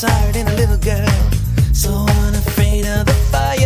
siren, a little girl, so unafraid of the fire.